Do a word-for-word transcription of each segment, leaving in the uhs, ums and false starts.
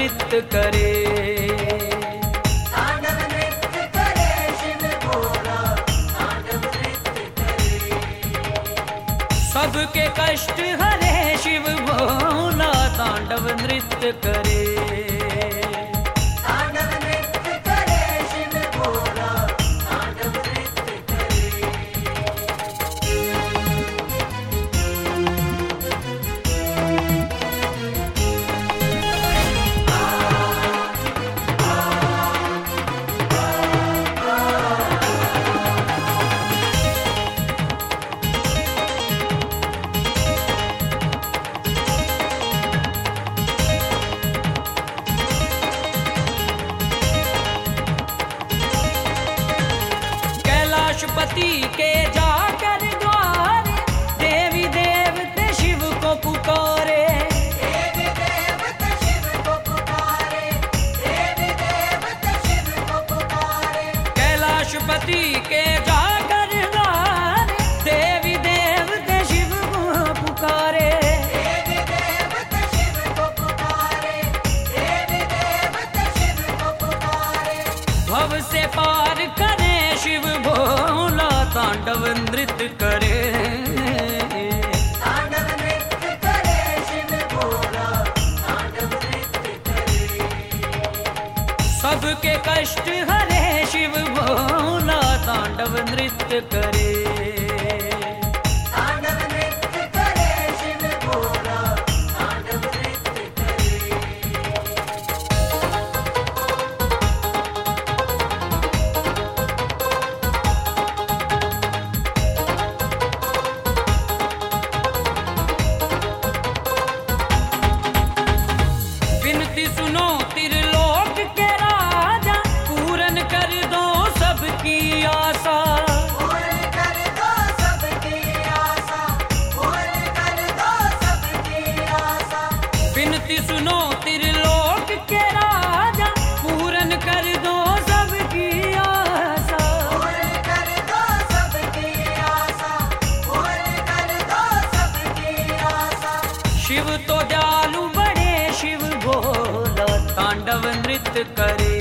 नृत्य करे। तांडव नृत्य करे शिव भोला, तांडव नृत्य करे। सबके कष्ट हरे शिव भोला, तांडव नृत्य करे। तांडव नृत्य करे शिव भोला, तांडव नृत्य करे। कैलाशपति के जाकर द्वारे, देवी देवते शिव को पुकारे। देवी देवते शिव को पुकारे, देवी देवते शिव को पुकारे। कैलाशपति के जाकर द्वारे, देवी देवते शिव को पुकारे। देवी देवते शिव को पुकारे, देवी देवते शिव को पुकारे। भव से पार करे शिव भोला, तांडव नृत्य करे। तांडव नृत्य करे शिव भोला, तांडव नृत्य करे। सबके कष्ट हरे शिव भोला, तांडव नृत्य करे। तांडव नृत्य करे शिव भोला, तांडव नृत्य करे। विनती सुनो त्रिलोक के राजा, पूरन कर दो सबकी आशा। पूर्ण कर दो सबकी आशा, पूर्ण कर दो सबकी आशा। विनती सुनो त्रिलोक के राजा, पूरन कर दो सबकी आशा। पूर्ण कर दो सबकी आशा, पूर्ण कर दो सबकी आशा। शिव तो दयालु बड़े शिव भोला, तांडव नृत्य करे।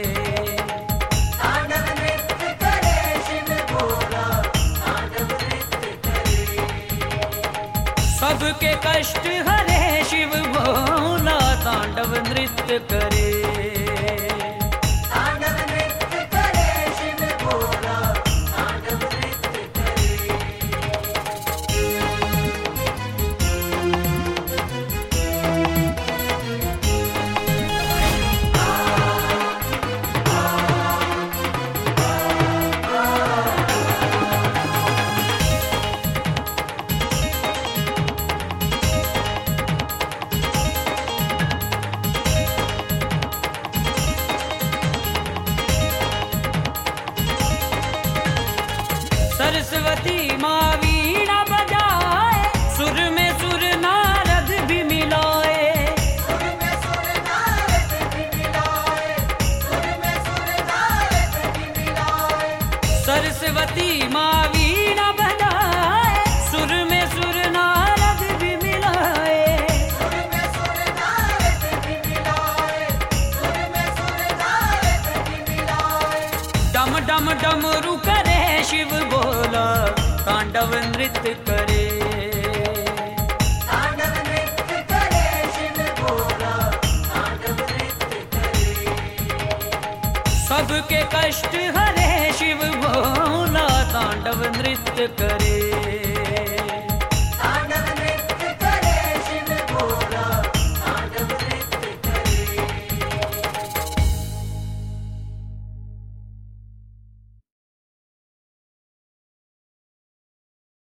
तांडव नृत्य करे शिव भोला, तांडव नृत्य करे। सबके कष्ट हरे शिव भोला, तांडव नृत्य करे। तांडव नृत्य करे शिव भोला, तांडव नृत्य करे। सरस्वती माँ वीणा बजाए, सुर में सुर नारद भी मिलाए। सुर में सुर नारद भी मिलाए, सुर में सुर नारद भी मिलाए। सरस्वती माँ वीणा बजाए, सुर में सुर नारद भी मिलाए। सुर में सुर नारद भी मिलाए, सुर में सुर नारद भी मिलाए। डम डम डमरू करे शिव भोला, तांडव नृत्य करे। तांडव नृत्य करे शिव भोला, तांडव नृत्य करे। सबके कष्ट हरे शिव भोला, तांडव नृत्य करे।